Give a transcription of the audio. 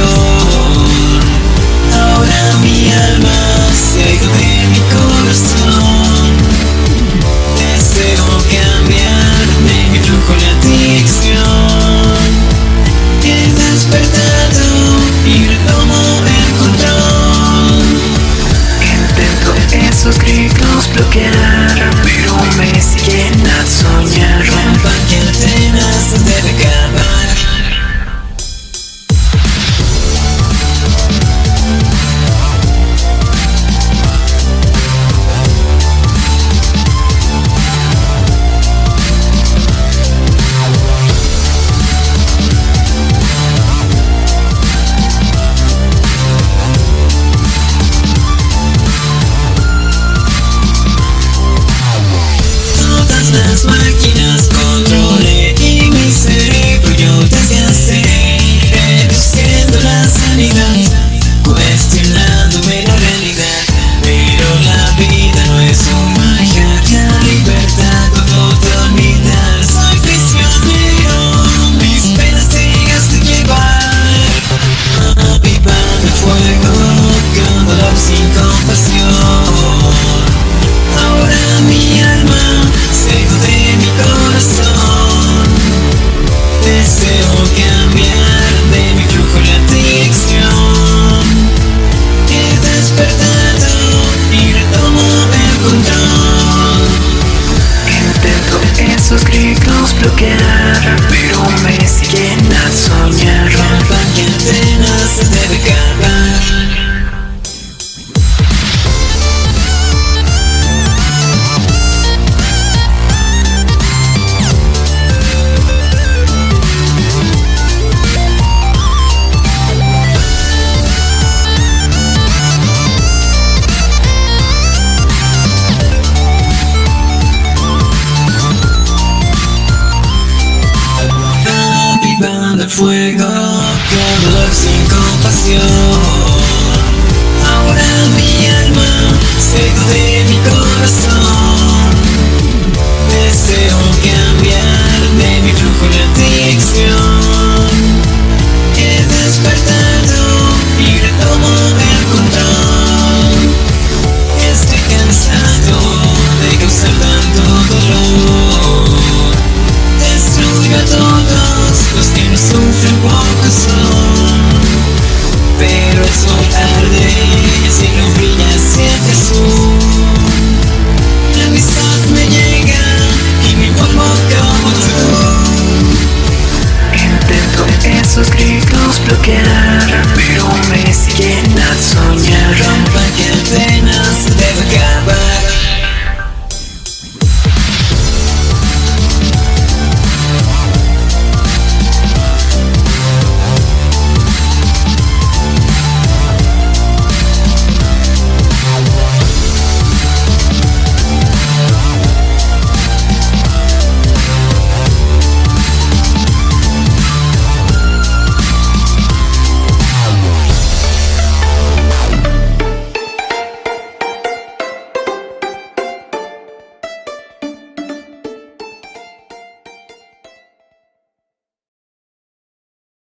Ahora mi alma se ha ido de mi corazón. Deseo cambiar de mi flujo la adicción. He despertado y retomo el control. Intento esos gritos bloquear, pero me siguen a soñar. Rompan cadenas de acabar. Las máquinas controlé y mi cerebro yo desgasté, reduciendo la sanidad, cuestionándome la realidad. Pero la vida no es un magia, la libertad cuando te olvidas. Soy prisionero, mis penas te dejaste llevar. Avivando el fuego, con dolor sin compasión. Ahora mi alma se ha ido de mi corazón. Deseo cambiar de mi flujo la adicción. He despertado y retomo el control. Intento esos gritos bloquear, pero me siguen a soñar. Rompan cadenas de acabar. El fuego, con dolor sin compasión. Ahora mi alma se ha ido de mi corazón. Deseo cambiar de mi flujo la adicción. He despertado y retomo el control. Estoy cansado de causar tanto dolor. Destruyo a todos los que no sufren pocos son. Pero el sol arde y el cielo brilla siempre azul. La amistad me llega y me vuelvo como tú. Intento esos gritos bloquear, pero me siguen a soñar. Rompan cadenas de acabar.